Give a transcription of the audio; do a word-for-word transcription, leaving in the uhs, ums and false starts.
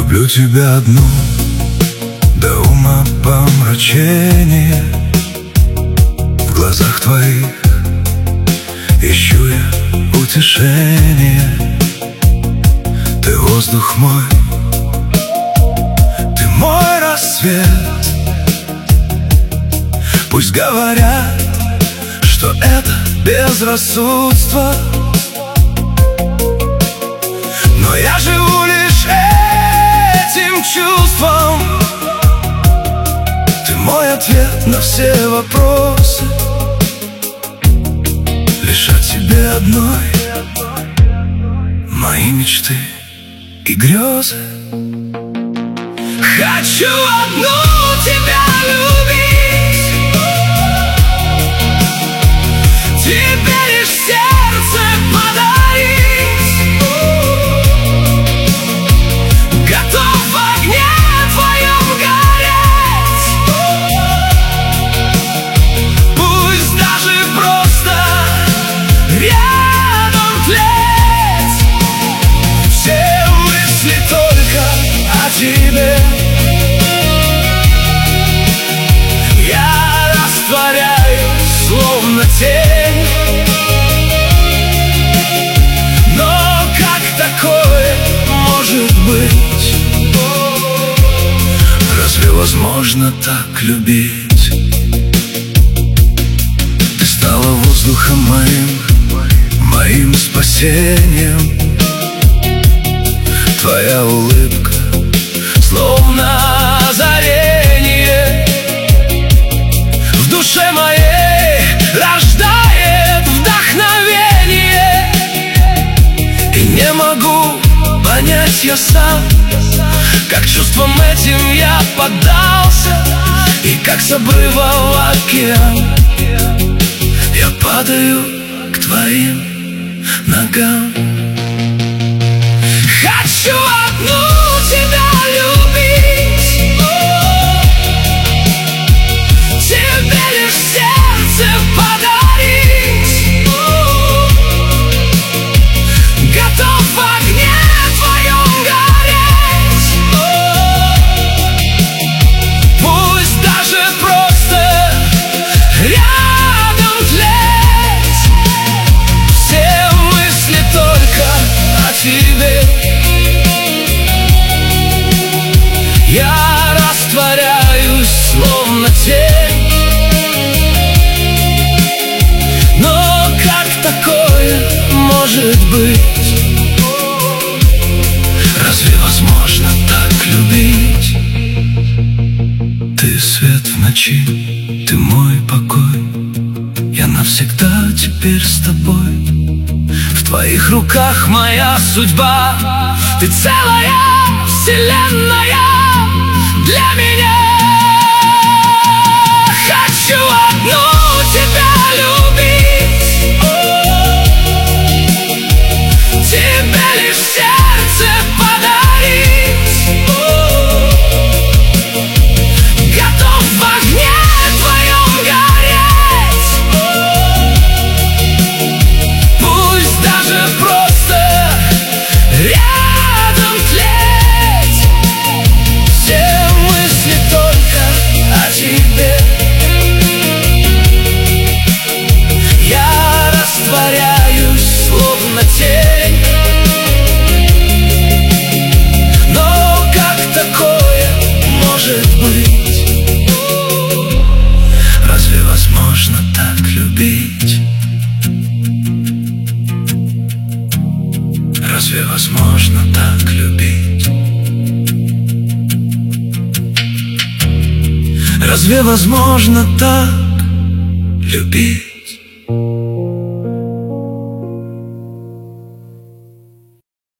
Люблю тебя одну до ума помрачения. В глазах твоих ищу я утешение. Ты воздух мой, ты мой рассвет. Пусть говорят, что это безрассудство, но я живу лишь этим чувством. Ты мой ответ на все вопросы, лишь о тебе одной мои мечты и грезы. Хочу одну тебя любить, тебе лишь сердце подарить. Готов в огне твоем гореть, пусть даже просто рядом тлеть. Все мысли только о тебе. Я растворяюсь, словно тень. Но как такое может быть? Разве возможно так любить? Ты стала воздухом моим, моим спасением. Твоя улыбка словно озарение в душе моей рождает вдохновение. И не могу понять я сам, как чувствам этим я поддался, и как с обрыва в океан я падаю к твоим ногам. Хочу одну тебя любить, тебе лишь сердце подарить. Готов в огне твоем гореть, пусть даже просто рядом тлеть. Все мысли только о тебе. Я растворяюсь, словно тень. Но как такое может быть? Разве возможно так любить? Ты свет в ночи, ты мой покой. Я навсегда теперь с тобой. В твоих руках моя судьба. Ты целая вселенная для меня. Хочу одну тебя любить, тебе лишь сердце подарить. Готов в огне твоем гореть, пусть даже просто рядом тлеть. Все мысли только о тебе. Я растворяюсь, словно тень. Но как такое может быть? Разве возможно так любить? Разве возможно так любить? Разве возможно так любить?